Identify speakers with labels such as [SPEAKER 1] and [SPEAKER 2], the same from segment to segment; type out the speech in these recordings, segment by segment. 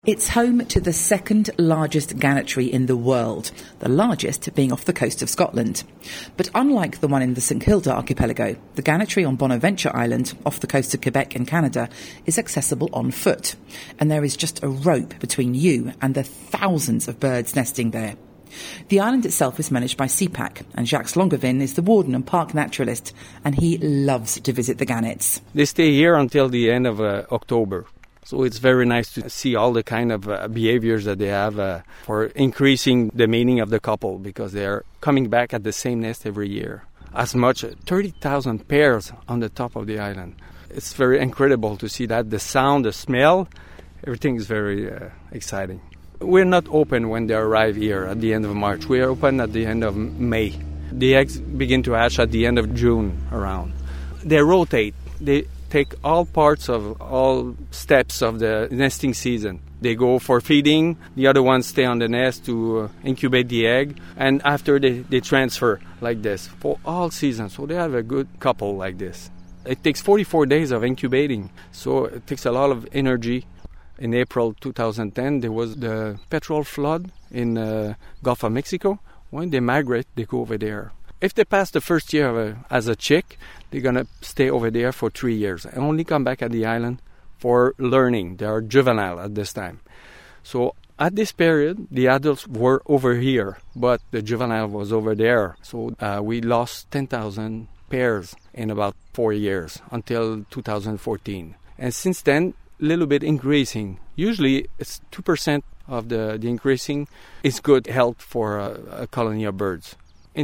[SPEAKER 1] It's home to the second largest gannetry in the world, the largest being off the coast of Scotland. But unlike the one in the St Kilda archipelago, the gannetry on Bonaventure Island, off the coast of Quebec in Canada, is accessible on foot. And there is just a rope between you and the thousands of birds nesting there. The island itself is managed by CPAC, and Jacques Langevin is the warden and park naturalist, and he loves to visit the gannets.
[SPEAKER 2] They stay here until the end of October. So it's very nice to see all the kind of behaviors that they have for increasing the meaning of the couple, because they're coming back at the same nest every year. As much as 30,000 pairs on the top of the island. It's very incredible to see that. The sound, the smell, everything is very exciting. We're not open when they arrive here at the end of March. We are open at the end of May. The eggs begin to hatch at the end of June around. They rotate. They take all parts of all steps of the nesting season. They go for feeding, the other ones stay on the nest to incubate the egg, and after they transfer like this for all seasons. So they have a good couple like this. It takes 44 days of incubating, so it takes a lot of energy. In April 2010, there was the petrol flood in Gulf of Mexico. When they migrate, they go over there. If they pass the first year as a chick, they're going to stay over there for 3 years and only come back at the island for learning. They are juvenile at this time. So at this period, the adults were over here, but the juvenile was over there. So we lost 10,000 pairs in about 4 years until 2014. And since then, a little bit increasing. Usually it's 2% of the increasing is good health for a colony of birds. In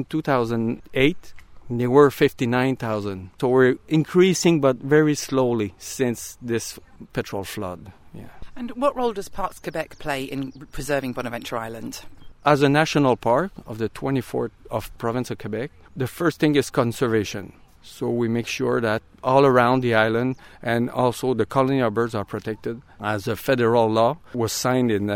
[SPEAKER 2] 2008, there were 59,000. So we're increasing, but very slowly since this petrol flood. Yeah.
[SPEAKER 1] And what role does Parks Quebec play in preserving Bonaventure Island?
[SPEAKER 2] As a national park of the 24th of province of Quebec, the first thing is conservation. So we make sure that all around the island and also the colony of birds are protected. As a federal law was signed in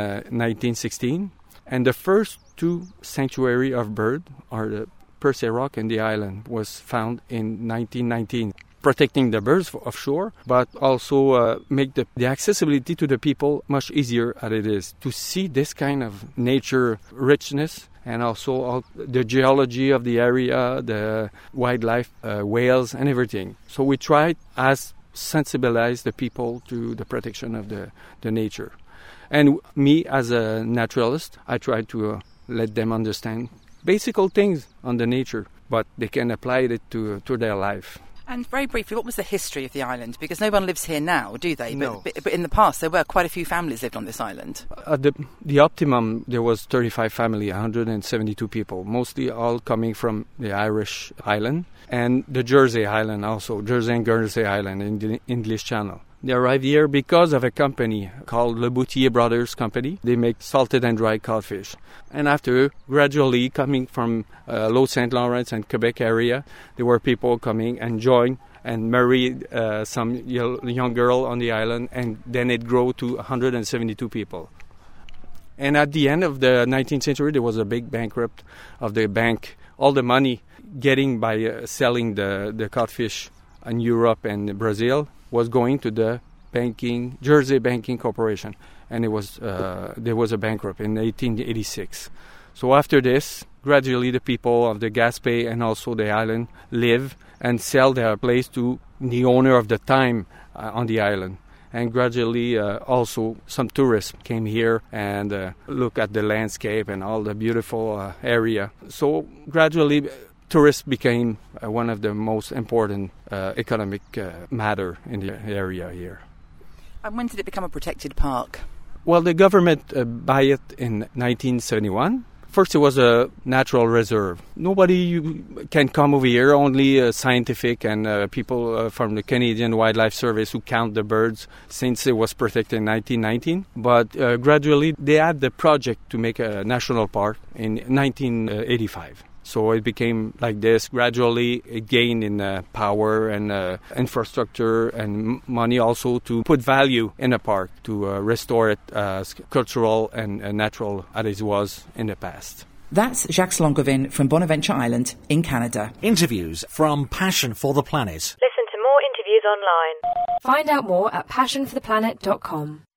[SPEAKER 2] 1916. And the first two sanctuary of bird are the Percé Rock and the island was found in 1919. Protecting the birds offshore, but also make the accessibility to the people much easier as it is. To see this kind of nature richness and also all the geology of the area, the wildlife, whales and everything. So we try as sensibilize the people to the protection of the nature. And me as a naturalist, I try to let them understand basic things on the nature, but they can apply it to their life.
[SPEAKER 1] And very briefly, what was the history of the island? Because no one lives here now, do they?
[SPEAKER 2] No.
[SPEAKER 1] But in the past, there were quite a few families lived on this island.
[SPEAKER 2] At the optimum, there was 35 families, 172 people, mostly all coming from the Irish island and the Jersey island also, Jersey and Guernsey Island in the English Channel. They arrived here because of a company called Le Boutier Brothers Company. They make salted and dried codfish. And after, gradually coming from Low St. Lawrence and Quebec area, there were people coming and joined and married some young girl on the island, and then it grew to 172 people. And at the end of the 19th century, there was a big bankrupt of the bank. All the money getting by selling the codfish in Europe and Brazil was going to the Jersey Banking Corporation, and there was a bankrupt in 1886. So after this, gradually the people of the Gaspé and also the island live and sell their place to the owner of the time on the island. And gradually also some tourists came here and look at the landscape and all the beautiful area. So gradually tourists became one of the most important economic matter in the area here.
[SPEAKER 1] And when did it become a protected park?
[SPEAKER 2] Well, the government bought it in 1971. First, it was a natural reserve. Nobody can come over here, only scientific and people from the Canadian Wildlife Service who count the birds since it was protected in 1919. But gradually, they had the project to make a national park in 1985. So it became like this. Gradually, it gained in power and infrastructure and money also to put value in a park, to restore it as cultural and natural as it was in the past.
[SPEAKER 1] That's Jacques Langevin from Bonaventure Island in Canada.
[SPEAKER 3] Interviews from Passion for the Planet.
[SPEAKER 4] Listen to more interviews online.
[SPEAKER 5] Find out more at passionfortheplanet.com.